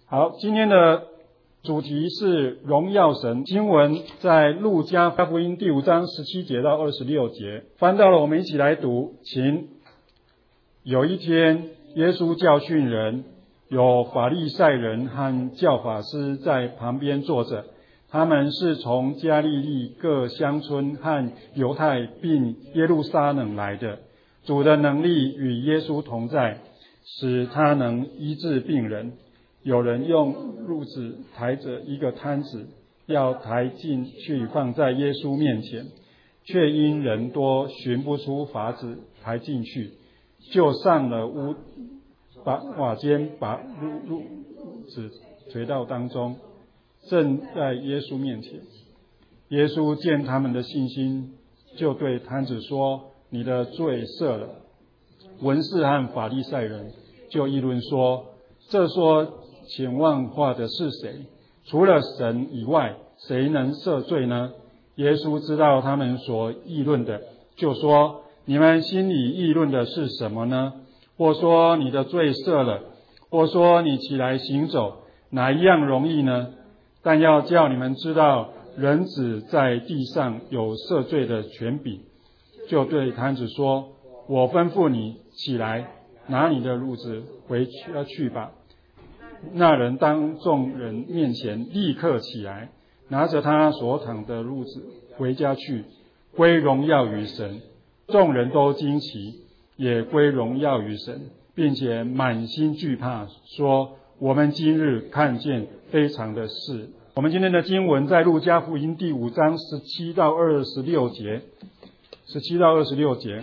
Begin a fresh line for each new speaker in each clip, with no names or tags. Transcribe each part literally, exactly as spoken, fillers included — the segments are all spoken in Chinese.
好，今天的主题是荣耀神。经文在路加福音第五章十七节到二十六节，翻到了，我们一起来读。请。有一天，耶稣教训人，有法利赛人和教法师在旁边坐着，他们是从加利利各乡村和犹太并耶路撒冷来的。主的能力与耶稣同在，使他能医治病人。有人用褥子抬着一个摊子，要抬进去放在耶稣面前，却因人多寻不出法子抬进去，就上了屋，把瓦间把褥褥子垂到当中，正在耶稣面前。耶稣见他们的信心，就对摊子说：“你的罪赦了。”文士和法利赛人就议论说：“这说潜妄话的是谁？除了神以外，谁能赦罪呢？”耶稣知道他们所议论的，就说：“你们心里议论的是什么呢？或说你的罪赦了，或说你起来行走，哪一样容易呢？但要叫你们知道，人子在地上有赦罪的权柄。”就对摊子说：“我吩咐你起来，拿你的褥子回去去吧。”那人当众人面前立刻起来，拿着他所躺的褥子回家去，归荣耀于神。众人都惊奇，也归荣耀于神，并且满心惧怕，说：“我们今日看见非常的事。”我们今天的经文在路加福音第五章十七到二十六节，十七到二十六节。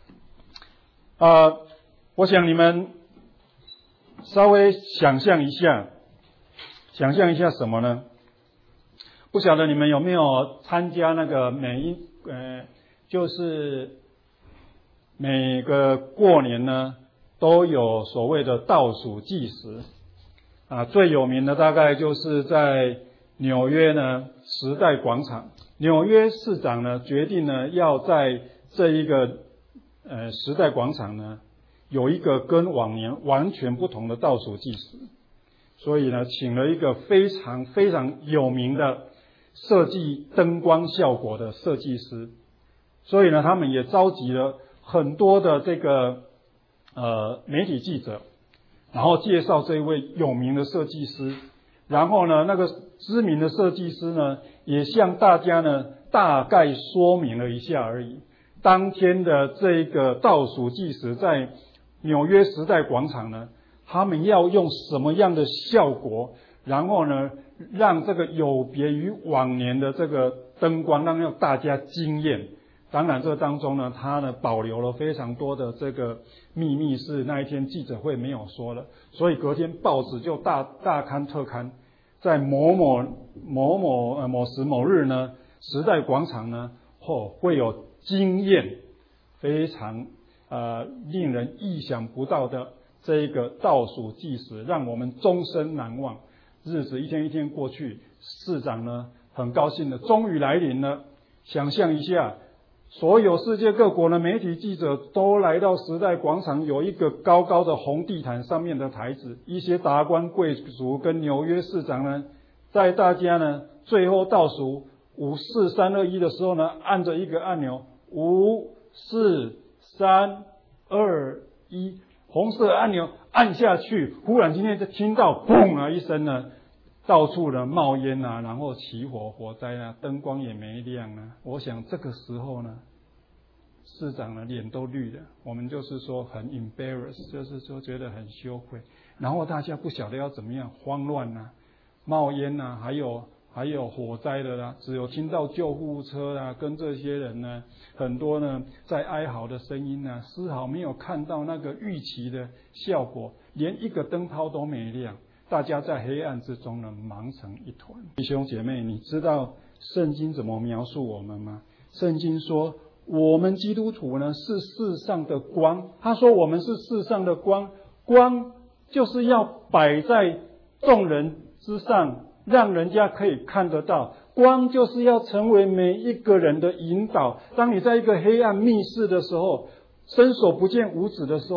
呃，我想你们稍微想象一下，想象一下什么呢？不晓得你们有没有参加那个每一呃，就是每个过年呢都有所谓的倒数计时啊，最有名的大概就是在纽约呢时代广场，纽约市长呢决定呢要在这一个呃时代广场呢有一个跟往年完全不同的倒数计时，所以呢请了一个非常非常有名的设计灯光效果的设计师，所以呢他们也召集了很多的这个呃媒体记者，然后介绍这一位有名的设计师，然后呢那个知名的设计师呢也向大家呢大概说明了一下而已。当天的这个倒数计时在纽约时代广场呢，他们要用什么样的效果，然后呢让这个有别于往年的这个灯光，让大家惊艳。当然这当中呢他呢保留了非常多的这个秘密，是那一天记者会没有说的，所以隔天报纸就大大刊特刊，在某某某某呃某时某日呢，时代广场呢哦会有惊艳非常呃令人意想不到的这一个倒数计时，让我们终身难忘。日子一天一天过去，市长呢很高兴的终于来临了。想象一下，所有世界各国的媒体记者都来到时代广场，有一个高高的红地毯上面的台子，一些达官贵族跟纽约市长呢在大家呢最后倒数五四三二一的时候呢，按着一个按钮，五四三二一，红色按钮按下去，忽然今天就听到砰啊一声呢，到处的冒烟啊，然后起火火灾啊，灯光也没亮啊。我想这个时候呢，市长的脸都绿了，我们就是说很 embarrassed， 就是说觉得很羞愧。然后大家不晓得要怎么样，慌乱啊，冒烟啊，还有还有火灾的啦，只有听到救护车啊，跟这些人呢，很多呢在哀嚎的声音啊，丝毫没有看到那个预期的效果，连一个灯泡都没亮。大家在黑暗之中呢忙成一团。弟兄姐妹，你知道圣经怎么描述我们吗？圣经说我们基督徒呢是世上的光，他说我们是世上的光，光就是要摆在众人之上，让人家可以看得到，光就是要成为每一个人的引导。当你在一个黑暗密室的时候，伸手不见五指的时候，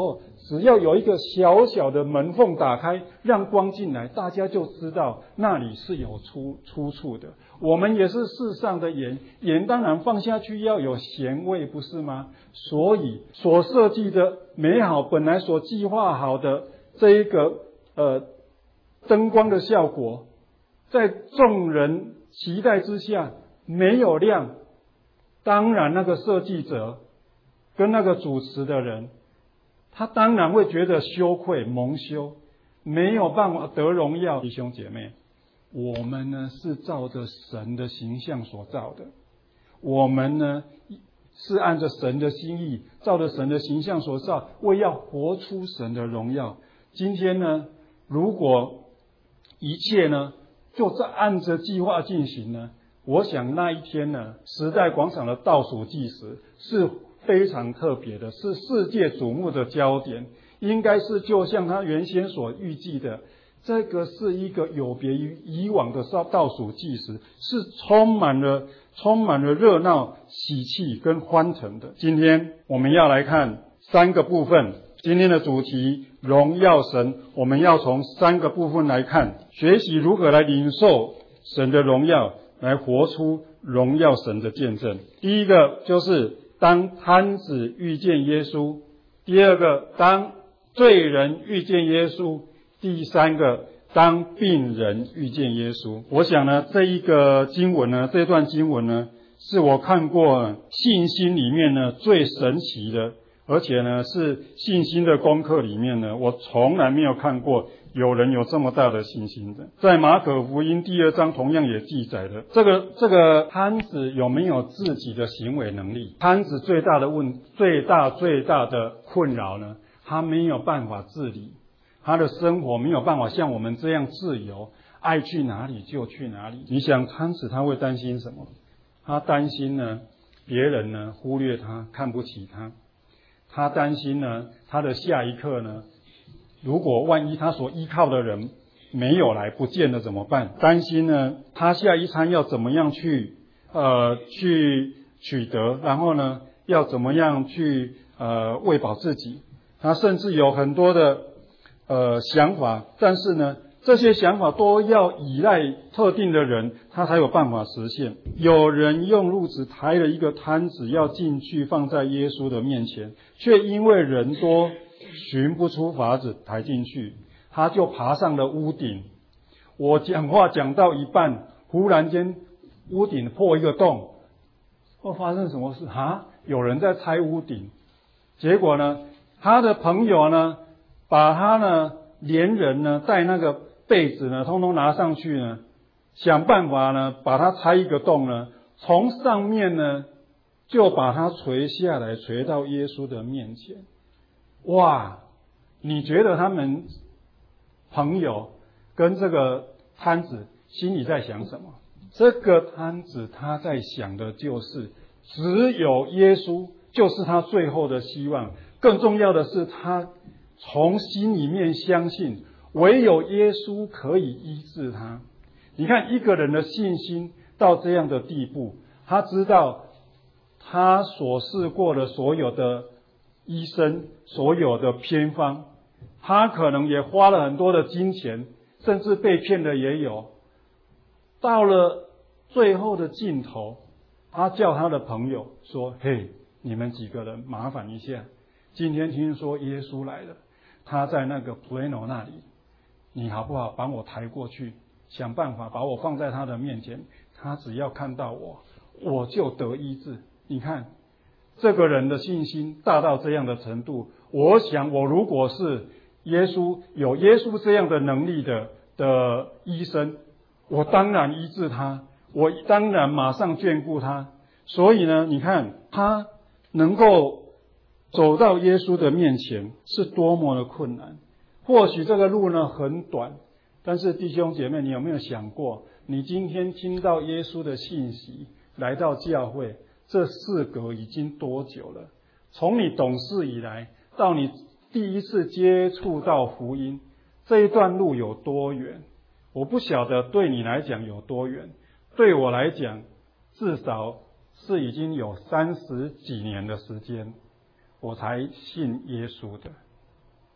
只要有一个小小的门缝打开，让光进来，大家就知道那里是有出出处的。我们也是世上的盐，盐当然放下去要有咸味，不是吗？所以所设计的美好，本来所计划好的这一个呃灯光的效果，在众人期待之下没有亮，当然那个设计者跟那个主持的人，他当然会觉得羞愧蒙羞，没有办法得荣耀。弟兄姐妹，我们呢是照着神的形象所造的，我们呢是按着神的心意，照着神的形象所造，为要活出神的荣耀。今天呢，如果一切呢就在按着计划进行呢，我想那一天呢，时代广场的倒数计时是非常特别的，是世界瞩目的焦点，应该是就像他原先所预计的，这个是一个有别于以往的倒数计时，是充满了充满了热闹、喜气跟欢腾的。今天我们要来看三个部分，今天的主题荣耀神，我们要从三个部分来看，学习如何来领受神的荣耀，来活出荣耀神的见证。第一个就是当摊子遇见耶稣，第二个当罪人遇见耶稣，第三个当病人遇见耶稣。我想呢，这一个经文呢，这段经文呢，是我看过信心里面呢最神奇的，而且呢是信心的功课里面呢，我从来没有看过有人有这么大的信心的。在马可福音第二章同样也记载了这个这个摊子有没有自己的行为能力。摊子最大的问最大最大的困扰呢，他没有办法自理，他的生活没有办法像我们这样自由，爱去哪里就去哪里。你想摊子他会担心什么？他担心呢别人呢忽略他，看不起他。他担心呢他的下一刻呢，如果万一他所依靠的人没有来不见了怎么办？担心呢他下一餐要怎么样去呃去取得，然后呢要怎么样去呃喂饱自己。他甚至有很多的呃想法，但是呢这些想法都要依赖特定的人，他才有办法实现。有人用褥子抬了一个摊子要进去放在耶稣的面前，却因为人多寻不出法子抬进去，他就爬上了屋顶。我讲话讲到一半，忽然间屋顶破一个洞，会发生什么事啊？有人在拆屋顶。结果呢他的朋友呢把他呢连人呢带那个被子呢通通拿上去呢，想办法呢把它拆一个洞呢，从上面呢就把它垂下来，垂到耶稣的面前。哇，你觉得他们朋友跟这个摊子心里在想什么？这个摊子他在想的就是只有耶稣就是他最后的希望，更重要的是他从心里面相信唯有耶稣可以医治他。你看一个人的信心到这样的地步，他知道他所试过的所有的医生，所有的偏方，他可能也花了很多的金钱，甚至被骗的也有。到了最后的尽头，他叫他的朋友说，嘿，你们几个人麻烦一下，今天听说耶稣来了，他在那个 Plano 那里，你好不好把我抬过去，想办法把我放在他的面前，他只要看到我，我就得医治。你看这个人的信心大到这样的程度，我想我如果是耶稣，有耶稣这样的能力的的医生，我当然医治他，我当然马上眷顾他。所以呢，你看他能够走到耶稣的面前是多么的困难。或许这个路呢很短，但是弟兄姐妹，你有没有想过，你今天听到耶稣的信息，来到教会，这事隔已经多久了？从你懂事以来，到你第一次接触到福音，这一段路有多远？我不晓得对你来讲有多远，对我来讲，至少是已经有三十几年的时间，我才信耶稣的。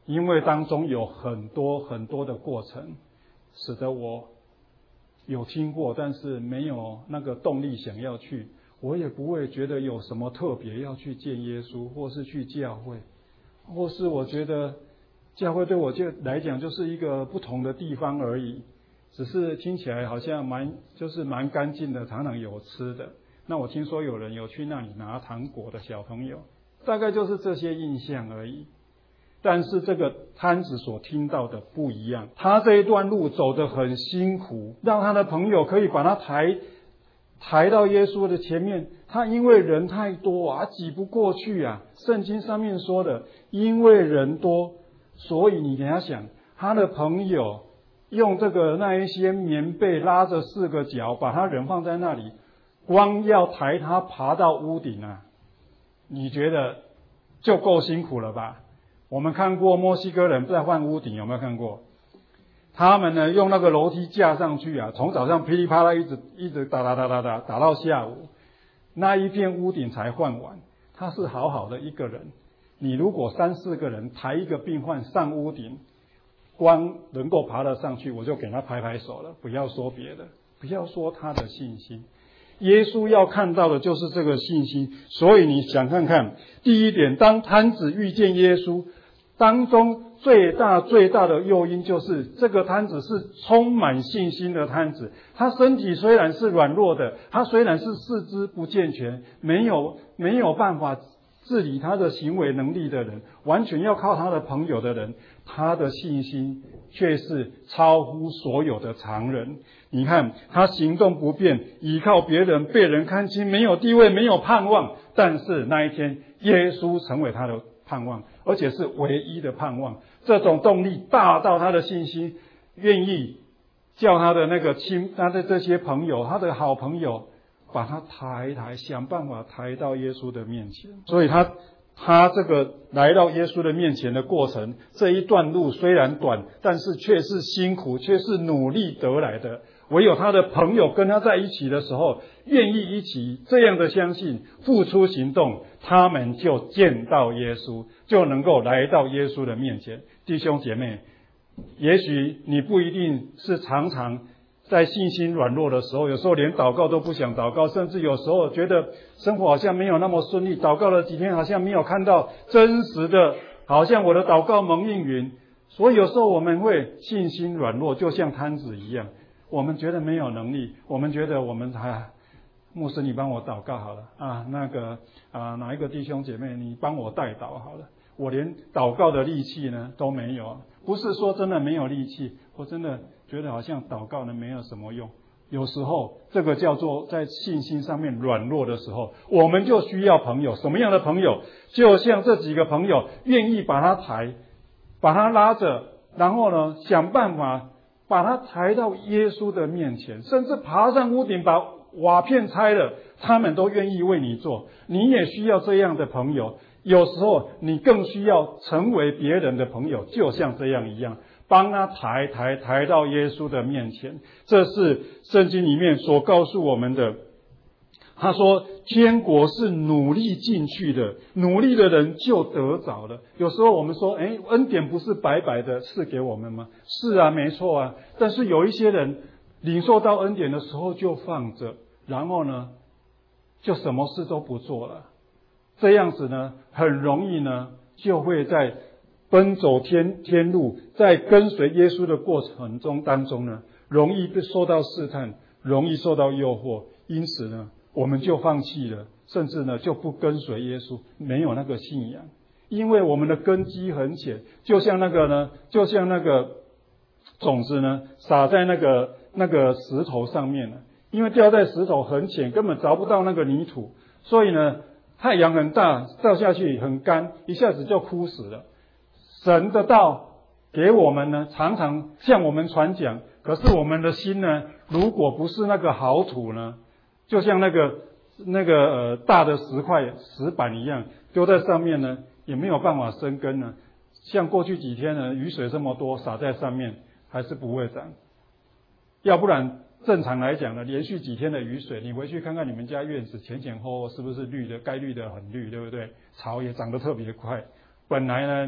因为当中有很多很多的过程，使得我有听过，但是没有那个动力想要去，我也不会觉得有什么特别要去见耶稣，或是去教会，或是我觉得教会对我就来讲就是一个不同的地方而已，只是听起来好像蛮就是蛮干净的，常常有吃的。那我听说有人有去那里拿糖果的小朋友，大概就是这些印象而已。但是这个摊子所听到的不一样，他这一段路走得很辛苦，让他的朋友可以把他抬抬到耶稣的前面，他因为人太多啊，挤不过去啊。圣经上面说的，因为人多，所以你给他想，他的朋友用这个那一些棉被拉着四个脚，把他人放在那里，光要抬他爬到屋顶啊，你觉得就够辛苦了吧？我们看过墨西哥人在换屋顶，有没有看过？他们呢用那个楼梯架上去啊，从早上噼里啪啦一直一直打打打打打打到下午，那一片屋顶才换完。他是好好的一个人，你如果三四个人抬一个病患上屋顶，光能够爬得上去，我就给他拍拍手了。不要说别的，不要说他的信心，耶稣要看到的就是这个信心。所以你想看看，第一点，当摊子遇见耶稣，当中最大最大的诱因就是这个摊子是充满信心的摊子。他身体虽然是软弱的，他虽然是四肢不健全，没有没有办法治理他的行为能力的人，完全要靠他的朋友的人，他的信心却是超乎所有的常人。你看，他行动不便，依靠别人，被人看轻，没有地位，没有盼望。但是那一天，耶稣成为他的盼望，而且是唯一的盼望。这种动力大到他的信心愿意叫他的那个亲，他的这些朋友，他的好朋友，把他抬一抬，想办法抬到耶稣的面前。所以他他这个来到耶稣的面前的过程，这一段路虽然短，但是却是辛苦，却是努力得来的。唯有他的朋友跟他在一起的时候，愿意一起这样的相信，付出行动，他们就见到耶稣，就能够来到耶稣的面前。弟兄姐妹，也许你不一定是常常在信心软弱的时候，有时候连祷告都不想祷告，甚至有时候觉得生活好像没有那么顺利，祷告了几天好像没有看到真实的，好像我的祷告蒙应允。所以有时候我们会信心软弱，就像摊子一样，我们觉得没有能力，我们觉得我们还牧师你帮我祷告好了啊，那个啊哪一个弟兄姐妹你帮我代祷好了，我连祷告的力气呢都没有。不是说真的没有力气，我真的觉得好像祷告呢没有什么用。有时候这个叫做在信心上面软弱的时候，我们就需要朋友。什么样的朋友？就像这几个朋友愿意把他抬，把他拉着，然后呢想办法把他抬到耶稣的面前，甚至爬上屋顶把瓦片拆了，他们都愿意为你做。你也需要这样的朋友。有时候你更需要成为别人的朋友，就像这样一样，帮他抬抬抬到耶稣的面前。这是圣经里面所告诉我们的。他说天国是努力进去的，努力的人就得着了。有时候我们说，诶，恩典不是白白的赐给我们吗？是啊，没错啊。但是有一些人领受到恩典的时候就放着，然后呢就什么事都不做了。这样子呢很容易呢就会在奔走天天路，在跟随耶稣的过程中当中呢，容易被受到试探，容易受到诱惑，因此呢我们就放弃了，甚至呢就不跟随耶稣，没有那个信仰。因为我们的根基很浅，就像那个呢就像那个种子呢撒在那个那个石头上面了，因为掉在石头很浅，根本着不到那个泥土，所以呢太阳很大，照下去很干，一下子就枯死了。神的道给我们呢，常常向我们传讲，可是我们的心呢，如果不是那个好土呢，就像那个那个呃大的石块石板一样，丢在上面呢，也没有办法生根呢。像过去几天呢，雨水这么多，洒在上面还是不会长。要不然正常来讲呢，连续几天的雨水，你回去看看你们家院子前前后后是不是绿的，该绿的很绿，对不对？草也长得特别快。本来呢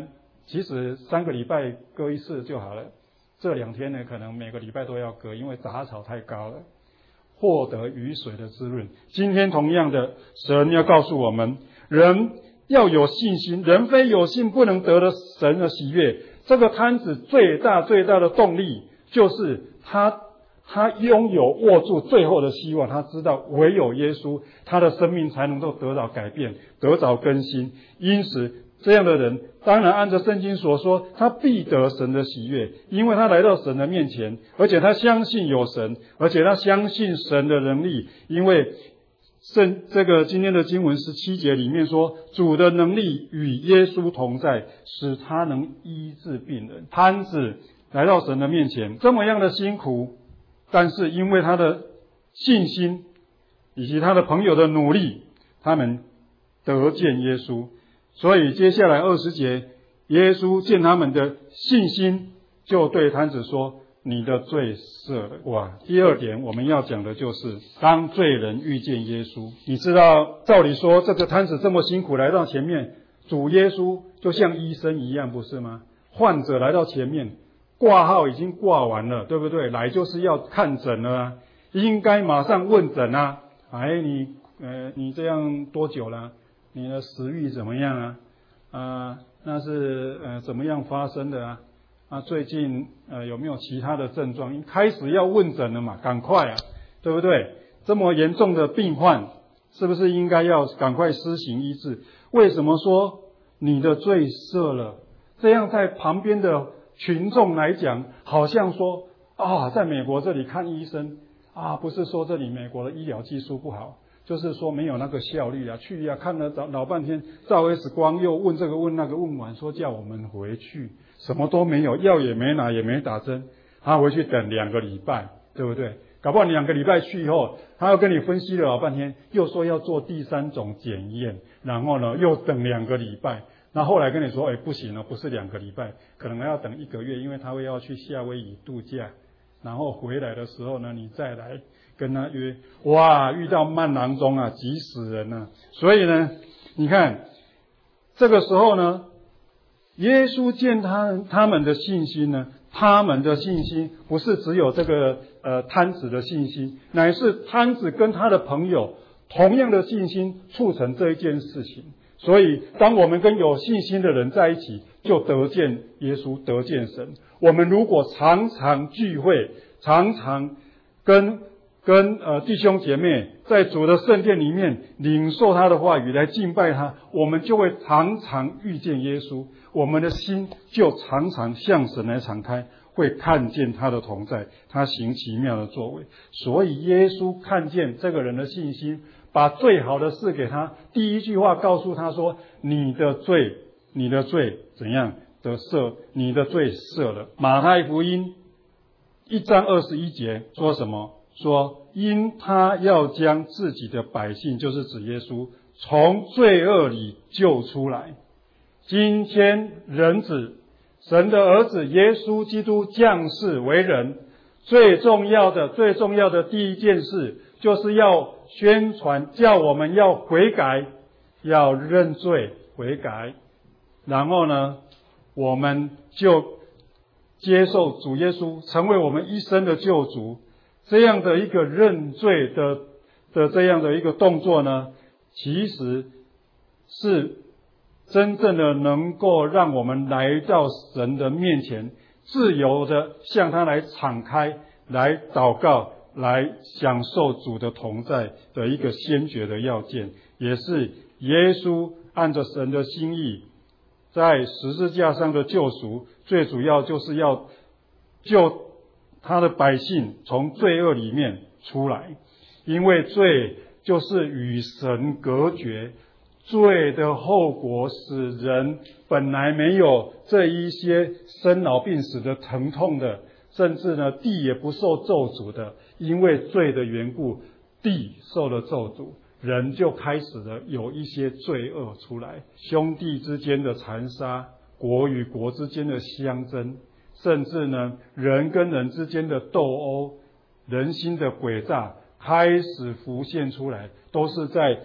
其实三个礼拜割一次就好了，这两天呢可能每个礼拜都要割，因为杂草太高了，获得雨水的滋润。今天同样的，神要告诉我们，人要有信心，人非有信不能得的神的喜悦。这个摊子最大最大的动力就是他他拥有握住最后的希望，他知道唯有耶稣，他的生命才能够得到改变，得到更新。因此这样的人当然按照圣经所说，他必得神的喜悦，因为他来到神的面前，而且他相信有神，而且他相信神的能力。因为圣这个今天的经文十七节里面说，主的能力与耶稣同在，使他能医治病人。摊子来到神的面前，这么样的辛苦，但是因为他的信心以及他的朋友的努力，他们得见耶稣。所以接下来二十节，耶稣见他们的信心，就对摊子说，你的罪赦了。哇，第二点我们要讲的就是，当罪人遇见耶稣，你知道照理说这个摊子这么辛苦来到前面，主耶稣就像医生一样，不是吗？患者来到前面，挂号已经挂完了，对不对？来就是要看诊了啊，应该马上问诊啊。哎，你呃，你这样多久了？你的食欲怎么样啊？啊、呃，那是呃怎么样发生的啊？啊，最近呃有没有其他的症状？开始要问诊了嘛，赶快啊，对不对？这么严重的病患，是不是应该要赶快施行医治？为什么说你的罪赦了？这样在旁边的群众来讲，好像说啊，在美国这里看医生啊，不是说这里美国的医疗技术不好，就是说没有那个效率啊，去啊看了老老半天，照 X 光又问这个问那个，问完说叫我们回去，什么都没有，药也没拿也没打针，他回去等两个礼拜，对不对？搞不好你两个礼拜去以后，他要跟你分析了老半天，又说要做第三种检验，然后呢又等两个礼拜，那后来跟你说，哎，不行了，不是两个礼拜，可能要等一个月，因为他会要去夏威夷度假，然后回来的时候呢，你再来跟他约。哇，遇到慢郎中啊，急死人啊！所以呢，你看这个时候呢，耶稣见他他们的信心呢，他们的信心不是只有这个呃摊子的信心，乃是摊子跟他的朋友同样的信心促成这一件事情。所以当我们跟有信心的人在一起，就得见耶稣，得见神。我们如果常常聚会，常常跟跟呃弟兄姐妹在主的圣殿里面领受他的话语，来敬拜他，我们就会常常遇见耶稣，我们的心就常常向神来敞开，会看见他的同在，他行奇妙的作为。所以耶稣看见这个人的信心，把最好的事给他，第一句话告诉他说，你的罪你的罪怎样得赦，你的罪赦了。马太福音一章二十一节说什么？说因他要将自己的百姓，就是指耶稣，从罪恶里救出来。今天人子神的儿子耶稣基督降世为人，最重要的最重要的第一件事，就是要宣传，叫我们要悔改，要认罪悔改，然后呢我们就接受主耶稣成为我们一生的救主。这样的一个认罪的的这样的一个动作呢，其实是真正的能够让我们来到神的面前，自由的向他来敞开，来祷告，来享受主的同在的一个先决的要件，也是耶稣按着神的心意在十字架上的救赎，最主要就是要救他的百姓从罪恶里面出来。因为罪就是与神隔绝，罪的后果使人本来没有这一些生老病死的疼痛的，甚至呢地也不受咒诅的，因为罪的缘故，地受了咒诅，人就开始了有一些罪恶出来，兄弟之间的残杀，国与国之间的相争，甚至呢人跟人之间的斗殴，人心的诡诈开始浮现出来，都是在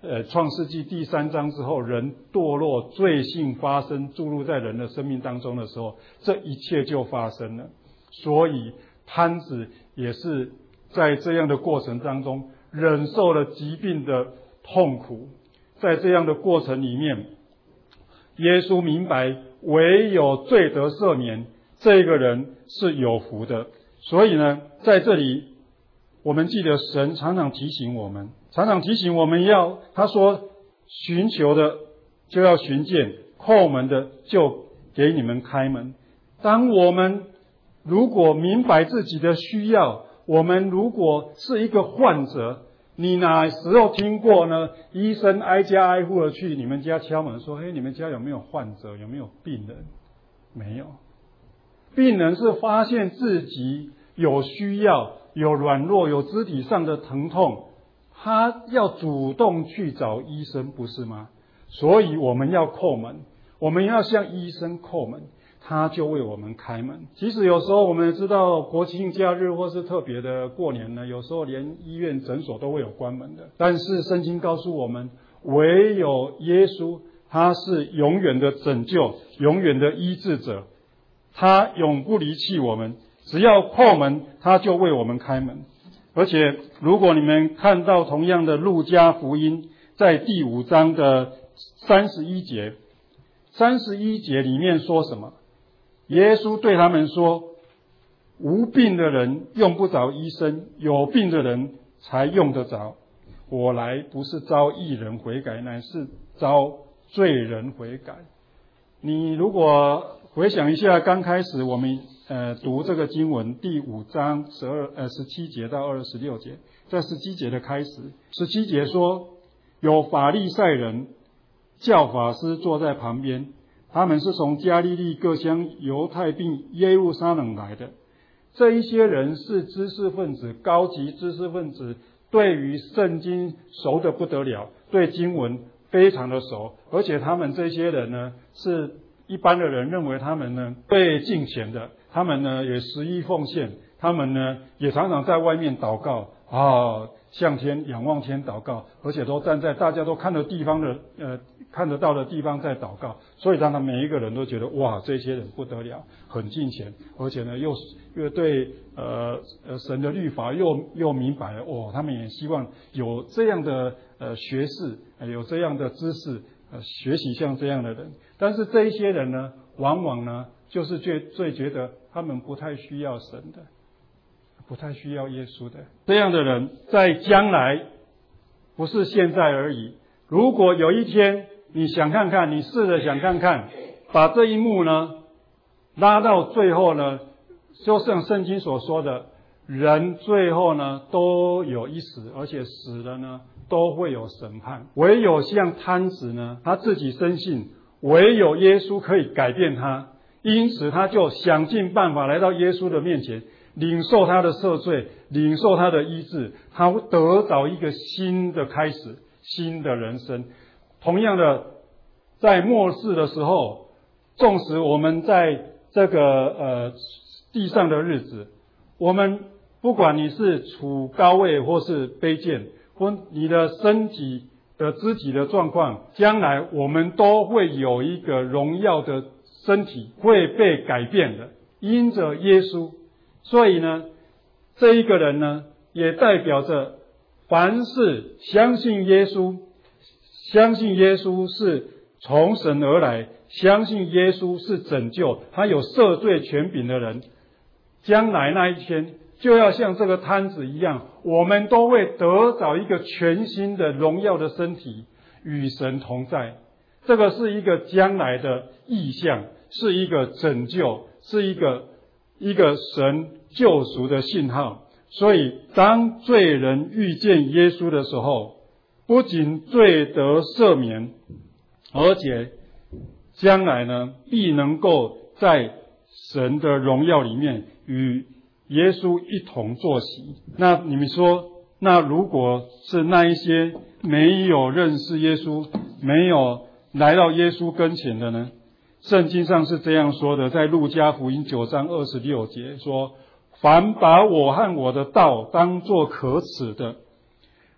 呃创世纪第三章之后，人堕落、罪性发生，注入在人的生命当中的时候，这一切就发生了。所以摊子也是在这样的过程当中忍受了疾病的痛苦，在这样的过程里面，耶稣明白唯有罪得赦免，这个人是有福的。所以呢，在这里我们记得神常常提醒我们，常常提醒我们要，他说寻求的就要寻见，叩门的就给你们开门。当我们如果明白自己的需要，我们如果是一个患者，你哪时候听过呢？医生挨家挨户的去你们家敲门说，嘿，你们家有没有患者，有没有病人？没有。病人是发现自己有需要，有软弱，有肢体上的疼痛，他要主动去找医生，不是吗？所以我们要叩门，我们要向医生叩门，他就为我们开门。其实有时候我们知道国庆假日或是特别的过年呢，有时候连医院诊所都会有关门的。但是圣经告诉我们，唯有耶稣，他是永远的拯救，永远的医治者，他永不离弃我们，只要叩门，他就为我们开门。而且如果你们看到同样的路加福音，在第五章的三十一节，三十一节里面说什么？耶稣对他们说，无病的人用不着医生，有病的人才用得着。我来不是招义人悔改，乃是招罪人悔改。你如果回想一下，刚开始我们呃读这个经文第五章十二呃十七节到二十六节，在十七节的开始，十七节说，有法利赛人、教法师坐在旁边，他们是从加利利各乡、犹太并耶路撒冷来的。这一些人是知识分子，高级知识分子，对于圣经熟得不得了，对经文非常的熟，而且他们这些人呢，是一般的人认为他们呢会敬虔的，他们呢也十一奉献，他们呢也常常在外面祷告啊，向天仰望天祷告，而且都站在大家都看得地方的呃看得到的地方在祷告，所以让他每一个人都觉得哇，这些人不得了，很敬虔，而且呢又又对呃呃神的律法又又明白了哦，他们也希望有这样的呃学识，有这样的知识，呃学习像这样的人。但是这一些人呢，往往呢就是最最觉得他们不太需要神的，不太需要耶稣的。这样的人在将来，不是现在而已。如果有一天你想看看，你试着想看看，把这一幕呢拉到最后呢，就像圣经所说的，人最后呢都有一死，而且死了呢都会有审判。唯有像摊子呢，他自己深信唯有耶稣可以改变他，因此他就想尽办法来到耶稣的面前，领受他的赦罪，领受他的医治，他会得到一个新的开始，新的人生。同样的，在末世的时候，纵使我们在这个呃地上的日子，我们不管你是处高位或是卑贱，或你的身体的肢体的状况，将来我们都会有一个荣耀的身体会被改变的，因着耶稣。所以呢，这一个人呢，也代表着凡是相信耶稣，相信耶稣是从神而来，相信耶稣是拯救，他有赦罪权柄的人，将来那一天就要像这个摊子一样，我们都会得到一个全新的荣耀的身体，与神同在。这个是一个将来的意象，是一个拯救，是一个一个神救赎的信号。所以当罪人遇见耶稣的时候，不仅罪得赦免，而且将来呢必能够在神的荣耀里面与耶稣一同坐席。那你们说，那如果是那一些没有认识耶稣，没有来到耶稣跟前的呢？圣经上是这样说的，在路加福音九章二十六节说，凡把我和我的道当作可耻的，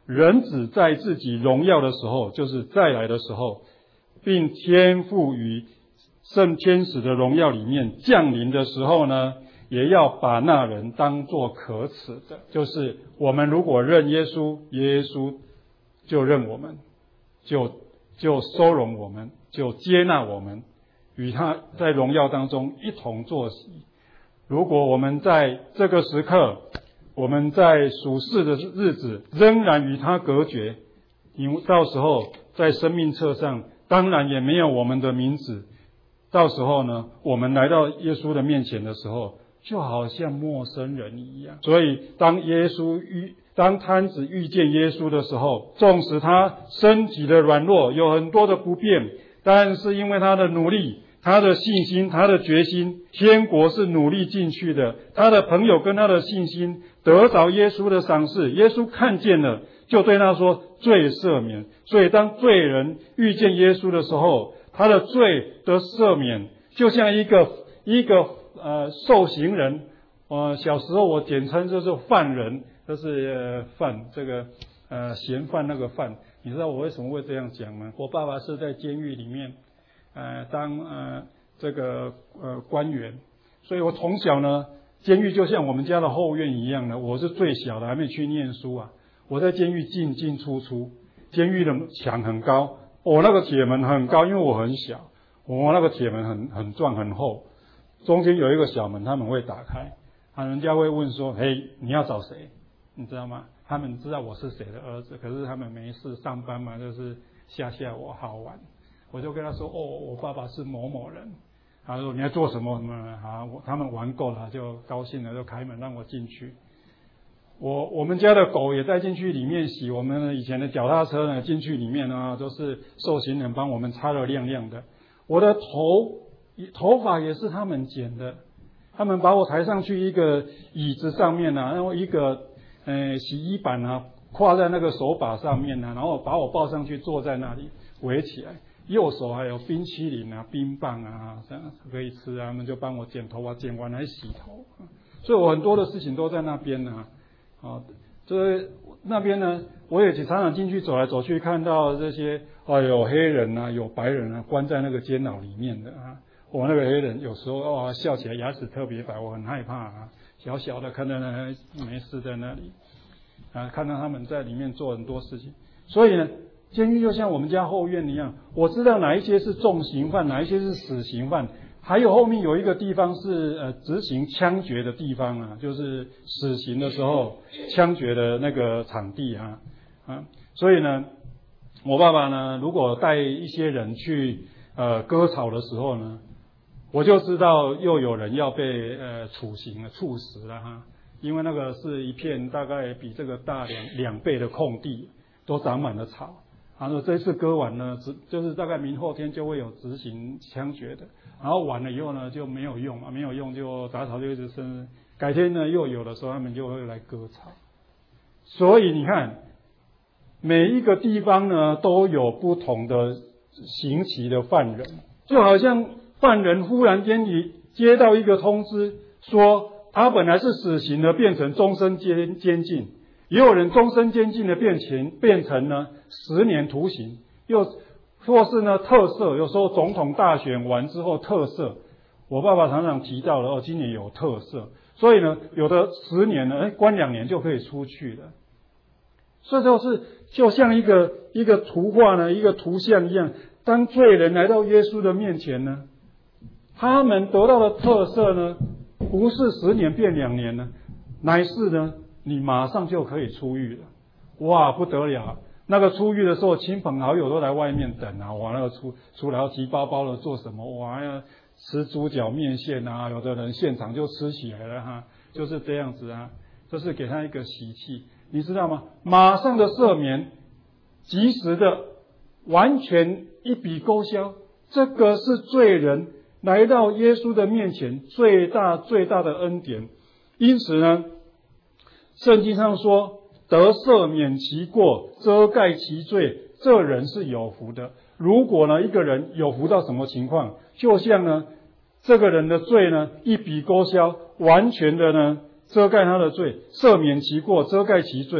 人子在自己荣耀的时候，就是再来的时候，并天赋于圣天使的荣耀里面降临的时候呢，也要把那人当作可耻的。就是我们如果认耶稣，耶稣就认我们，就就收容我们，就接纳我们，与他在荣耀当中一同坐席。如果我们在这个时刻，我们在属世的日子仍然与他隔绝，因为到时候在生命册上当然也没有我们的名字。到时候呢，我们来到耶稣的面前的时候，就好像陌生人一样。所以当耶稣遇当摊子遇见耶稣的时候，纵使他身体的软弱，有很多的不便，但是因为他的努力，他的信心，他的决心，天国是努力进去的。他的朋友跟他的信心得着耶稣的赏识，耶稣看见了，就对他说罪赦免。所以当罪人遇见耶稣的时候，他的罪得赦免，就像一个一个呃受刑人。呃小时候我简称就是犯人，就是呃犯这个呃嫌犯那个犯。你知道我为什么会这样讲吗？我爸爸是在监狱里面呃当呃这个呃官员，所以我从小呢，监狱就像我们家的后院一样的，我是最小的，还没去念书啊。我在监狱进进出出，监狱的墙很高，我、哦、那个铁门很高，因为我很小，我、哦、那个铁门很很壮很厚，中间有一个小门，他们会打开，啊，人家会问说，嘿，你要找谁？你知道吗？他们知道我是谁的儿子，可是他们没事上班嘛，就是吓吓我好玩。我就跟他说，哦，我爸爸是某某人。他说你要做什么什么？好，我他们玩够了就高兴了，就开门让我进去。我我们家的狗也带进去里面洗，我们以前的脚踏车呢进去里面呢都是受刑人帮我们擦得亮亮的。我的头头发也是他们剪的，他们把我抬上去一个椅子上面啊，然后一个呃洗衣板啊跨在那个手把上面啊，然后把我抱上去坐在那里围起来。右手还有冰淇淋啊、冰棒啊，这样可以吃啊。他们就帮我剪头发，剪完来洗头。所以我很多的事情都在那边呢。啊，这那边呢，我也常常进去走来走去，看到这些啊，有黑人啊，有白人啊，关在那个监牢里面的啊。我那个黑人有时候哦笑起来牙齿特别白，我很害怕啊。小小的看到那没事在那里啊，看到他们在里面做很多事情，所以呢。监狱就像我们家后院一样，我知道哪一些是重刑犯，哪一些是死刑犯，还有后面有一个地方是呃执行枪决的地方啊，就是死刑的时候枪决的那个场地啊啊，所以呢，我爸爸呢，如果带一些人去呃割草的时候呢，我就知道又有人要被呃处刑了、处死了哈，因为那个是一片大概比这个大两两倍的空地，都长满了草。然后这一次割完呢，就是大概明后天就会有执行枪决的，然后完了以后呢就没有用嘛，没有用就杂草就一直生，改天呢又有的时候他们就会来割草。所以你看，每一个地方呢都有不同的刑期的犯人，就好像犯人忽然间你接到一个通知，说他本来是死刑的变成终身监监禁。也有人终身监禁的变成变成呢十年徒刑，又或是呢特赦，有时候总统大选完之后特赦。我爸爸常常提到了哦，今年有特赦，所以呢有的十年呢，哎关两年就可以出去了。所以就是就像一个一个图画呢，一个图像一样，当罪人来到耶稣的面前呢，他们得到的特赦呢，不是十年变两年呢，乃是呢。你马上就可以出狱了，哇，不得了！那个出狱的时候，亲朋好友都来外面等啊，哇，那个出出来要提包包的做什么？哇，要吃猪脚面线啊，有的人现场就吃起来了哈，就是这样子啊，这是给他一个喜气，你知道吗？马上的赦免，及时的，完全一笔勾销，这个是罪人来到耶稣的面前最大最大的恩典。因此呢。圣经上说，得赦免其过，遮盖其罪，这人是有福的。如果呢，一个人有福到什么情况？就像呢，这个人的罪呢，一笔勾销，完全的呢，遮盖他的罪，赦免其过，遮盖其罪，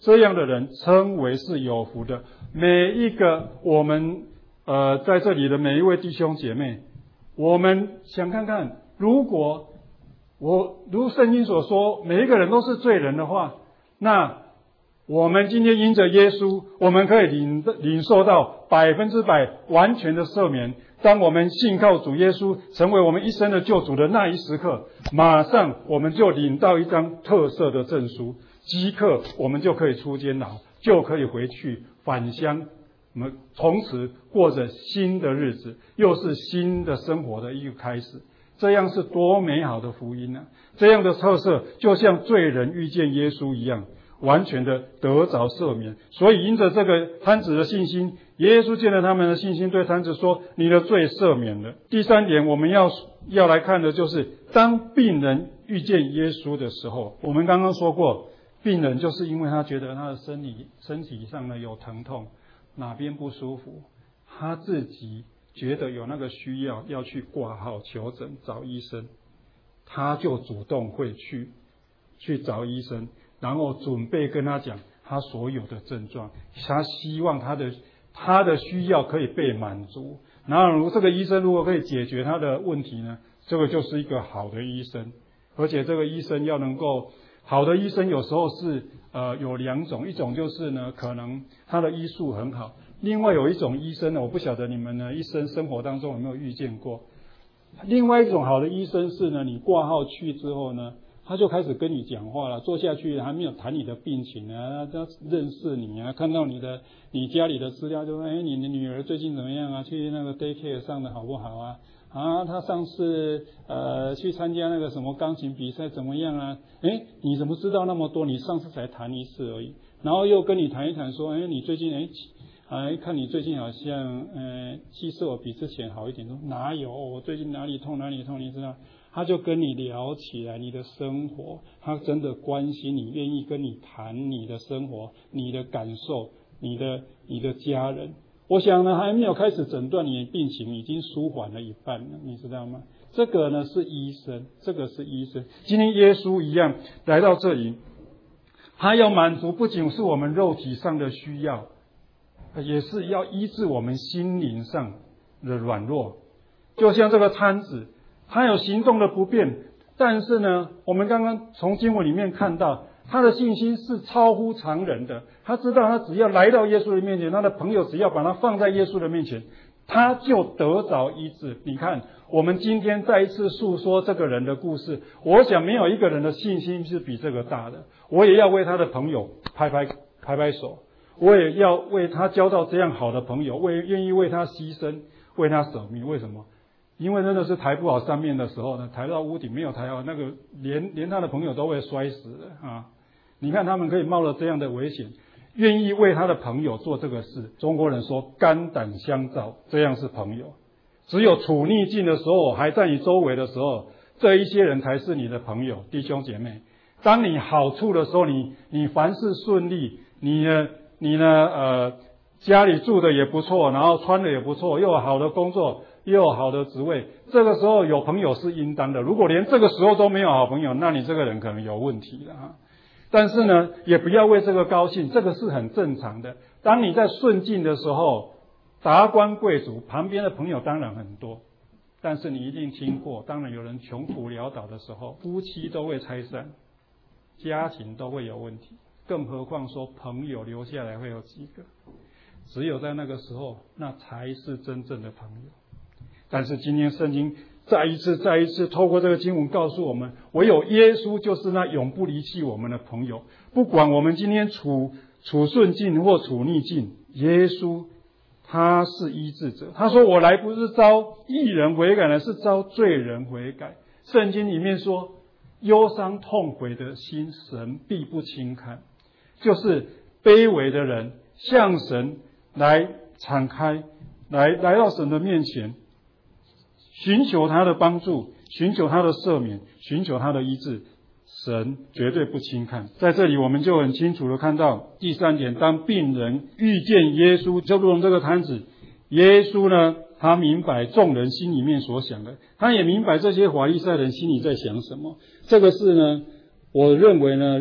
这样的人称为是有福的。每一个我们呃在这里的每一位弟兄姐妹，我们想看看，如果我如圣经所说，每一个人都是罪人的话，那我们今天因着耶稣，我们可以领领受到百分之百完全的赦免。当我们信靠主耶稣，成为我们一生的救主的那一时刻，马上我们就领到一张特赦的证书，即刻我们就可以出监牢，就可以回去返乡，我们从此过着新的日子，又是新的生活的一个开始。这样是多美好的福音啊！这样的特赦就像罪人遇见耶稣一样，完全的得着赦免。所以因着这个摊子的信心，耶稣见了他们的信心，对摊子说：你的罪赦免了。第三点我们要要来看的就是，当病人遇见耶稣的时候，我们刚刚说过，病人就是因为他觉得他的身体身体上呢有疼痛，哪边不舒服，他自己觉得有那个需要要去挂号求诊找医生，他就主动会去去找医生，然后准备跟他讲他所有的症状，他希望他的他的需要可以被满足。然后如这个医生如果可以解决他的问题呢，这个就是一个好的医生。而且这个医生要能够好的医生有时候是呃有两种，一种就是呢可能他的医术很好，另外有一种医生呢，我不晓得你们呢一生生活当中有没有遇见过。另外一种好的医生是呢，你挂号去之后呢，他就开始跟你讲话了，坐下去还没有谈你的病情啊，他认识你啊，看到你的你家里的资料就说，哎，你的女儿最近怎么样啊？去那个 daycare 上的好不好啊？啊，他上次呃去参加那个什么钢琴比赛怎么样啊？哎，你怎么知道那么多？你上次才谈一次而已。然后又跟你谈一谈说，哎，你最近哎。哎，看你最近好像，呃，气色比之前好一点。说哪有？我最近哪里痛哪里痛，你知道？他就跟你聊起来你的生活，他真的关心你，愿意跟你谈你的生活、你的感受、你的你的家人。我想呢，还没有开始诊断你的病情，已经舒缓了一半了，你知道吗？这个呢是医生，这个是医生。今天耶稣一样来到这里，他要满足不仅是我们肉体上的需要，也是要医治我们心灵上的软弱。就像这个摊子，他有行动的不便，但是呢，我们刚刚从经文里面看到，他的信心是超乎常人的。他知道他只要来到耶稣的面前，他的朋友只要把他放在耶稣的面前，他就得着医治。你看，我们今天再一次诉说这个人的故事，我想没有一个人的信心是比这个大的。我也要为他的朋友拍拍拍拍手，我也要为他交到这样好的朋友，为愿意为他牺牲，为他舍命。为什么？因为真的是抬不好上面的时候呢，抬到屋顶没有抬好，那个连连他的朋友都会摔死的啊！你看他们可以冒了这样的危险，愿意为他的朋友做这个事。中国人说肝胆相照，这样是朋友。只有处逆境的时候，还在你周围的时候，这一些人才是你的朋友，弟兄姐妹。当你好处的时候，你你凡事顺利，你呢你呢呃家里住的也不错，然后穿的也不错，又有好的工作，又有好的职位，这个时候有朋友是应当的。如果连这个时候都没有好朋友，那你这个人可能有问题了啊。但是呢，也不要为这个高兴，这个是很正常的。当你在顺境的时候，达官贵族旁边的朋友当然很多，但是你一定听过，当然有人穷苦潦倒的时候，夫妻都会拆散，家庭都会有问题，更何况说朋友留下来会有几个？只有在那个时候，那才是真正的朋友。但是今天圣经再一次再一次透过这个经文告诉我们，唯有耶稣就是那永不离弃我们的朋友。不管我们今天处处顺境或处逆境，耶稣他是医治者。他说我来不是招义人悔改，而是招罪人悔改。圣经里面说，忧伤痛悔的心神必不轻看，就是卑微的人向神来敞开，来来到神的面前，寻求他的帮助，寻求他的赦免，寻求他的医治，神绝对不轻看。在这里我们就很清楚的看到第三点，当病人遇见耶稣，就如同这个摊子，耶稣呢他明白众人心里面所想的，他也明白这些法利赛人心里在想什么。这个是呢，我认为呢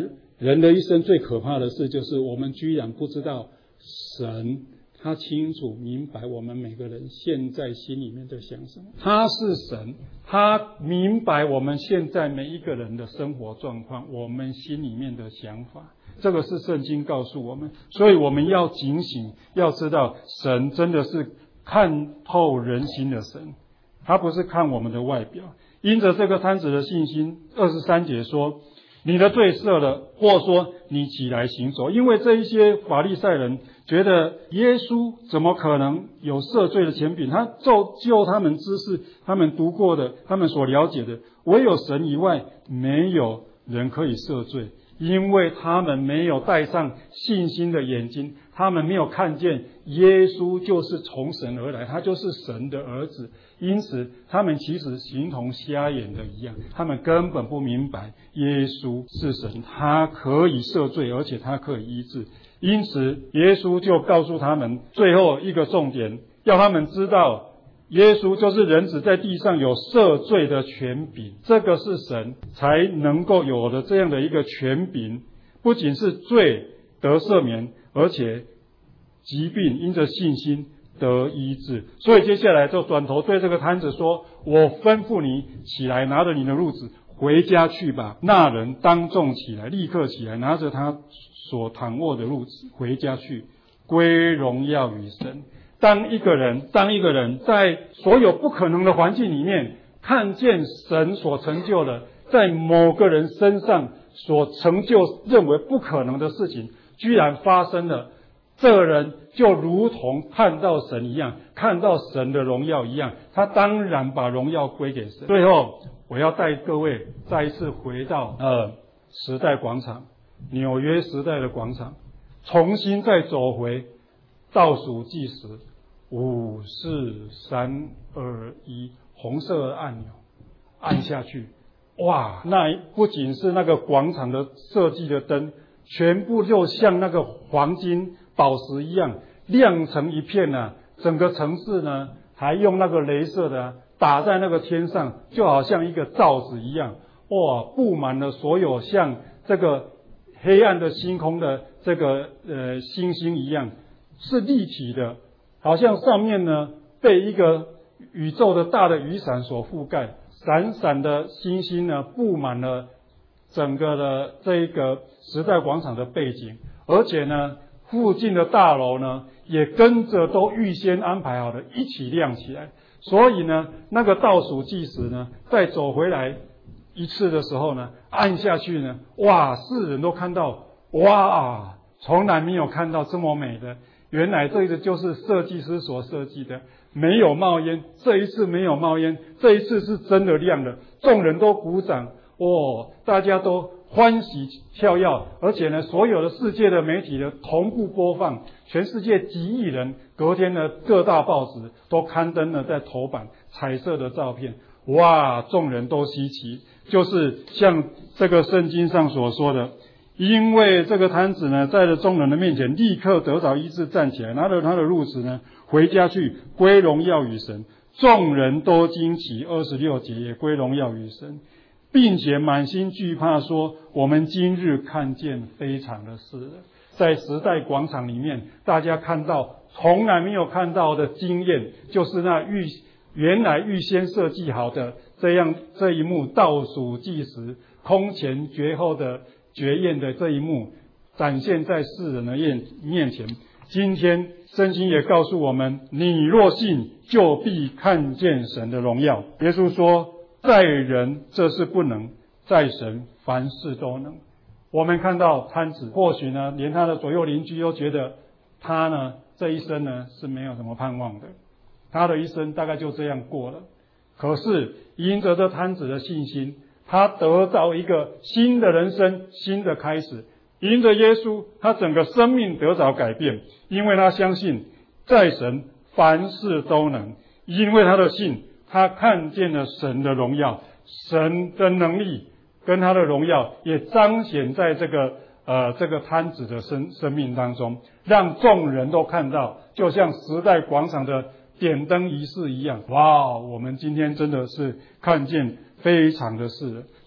人的一生最可怕的事，就是我们居然不知道神他清楚明白我们每个人现在心里面在想什么。他是神，他明白我们现在每一个人的生活状况，我们心里面的想法，这个是圣经告诉我们。所以我们要警醒，要知道神真的是看透人心的神，他不是看我们的外表。因着这个摊子的信心，二十三节说，你的罪赦了，或说你起来行走。因为这一些法利赛人觉得耶稣怎么可能有赦罪的权柄，他就就他们知识，他们读过的，他们所了解的，唯有神以外没有人可以赦罪。因为他们没有戴上信心的眼睛，他们没有看见耶稣就是从神而来，他就是神的儿子，因此他们其实形同瞎眼的一样，他们根本不明白耶稣是神，他可以赦罪，而且他可以医治。因此耶稣就告诉他们最后一个重点，要他们知道耶稣就是人子在地上有赦罪的权柄，这个是神才能够有的这样的一个权柄，不仅是罪得赦免，而且疾病因着信心得医治。所以接下来就转头对这个摊子说，我吩咐你起来，拿着你的褥子回家去吧。那人当众起来，立刻起来，拿着他所躺卧的褥子回家去，归荣耀与神。当一个人，当一个人在所有不可能的环境里面，看见神所成就的，在某个人身上所成就认为不可能的事情，居然发生了，这个人就如同看到神一样，看到神的荣耀一样，他当然把荣耀归给神。最后，我要带各位再一次回到呃时代广场，纽约时代的广场，重新再走回倒数计时。五四三二一，红色的按钮按下去，哇，那不仅是那个广场的设计的灯，全部就像那个黄金宝石一样亮成一片啊！整个城市呢，还用那个雷射的、啊、打在那个天上，就好像一个罩子一样，哇，布满了所有像这个黑暗的星空的这个呃星星一样，是立体的。好像上面呢被一个宇宙的大的雨伞所覆盖，闪闪的星星呢布满了整个的这一个时代广场的背景，而且呢附近的大楼呢也跟着都预先安排好的一起亮起来。所以呢那个倒数计时呢再走回来一次的时候呢，按下去呢，哇，世人都看到，哇，从来没有看到这么美的。原来这个就是设计师所设计的，没有冒烟，这一次没有冒烟，这一次是真的亮了，众人都鼓掌，哦，大家都欢喜跳跃，而且呢，所有的世界的媒体的同步播放，全世界几亿人，隔天呢各大报纸都刊登了在头版彩色的照片，哇，众人都稀奇，就是像这个圣经上所说的。因为这个摊子呢，在了众人的面前，立刻得着医治，站起来，拿着他的褥子呢，回家去，归荣耀与神。众人都惊奇，二十六节也归荣耀与神，并且满心惧怕，说：我们今日看见非常的事了。在时代广场里面，大家看到从来没有看到的经验，就是那预原来预先设计好的这样这一幕倒数计时、空前绝后的绝艳的这一幕展现在世人的面前。今天圣经也告诉我们，你若信，就必看见神的荣耀。耶稣说，在人这是不能，在神凡事都能。我们看到摊子，或许呢连他的左右邻居都觉得他呢这一生呢是没有什么盼望的，他的一生大概就这样过了。可是因着这摊子的信心，他得到一个新的人生，新的开始。因着耶稣，他整个生命得着改变，因为他相信在神凡事都能。因为他的信，他看见了神的荣耀，神的能力跟他的荣耀也彰显在这个呃这个摊子的生生命当中，让众人都看到，就像时代广场的点灯仪式一样。哇，我们今天真的是看见非常的事了。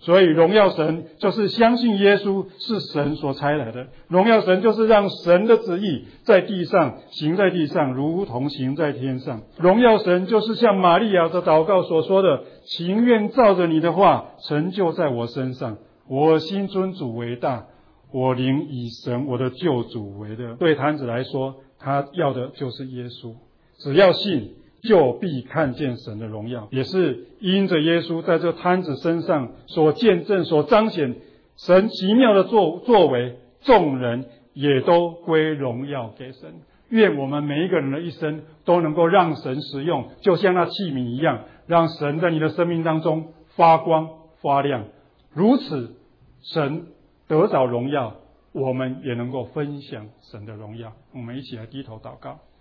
所以荣耀神就是相信耶稣是神所差来的。荣耀神就是让神的旨意在地上行在地上，如同行在天上。荣耀神就是像玛利亚的祷告所说的，情愿照着你的话成就在我身上。我心尊主为大，我灵以神我的救主为乐。对坛子来说，他要的就是耶稣，只要信就必看见神的荣耀。也是因着耶稣在这摊子身上所见证所彰显神奇妙的作作为，众人也都归荣耀给神。愿我们每一个人的一生都能够让神使用，就像那器皿一样，让神在你的生命当中发光发亮，如此神得着荣耀，我们也能够分享神的荣耀。我们一起来低头祷告。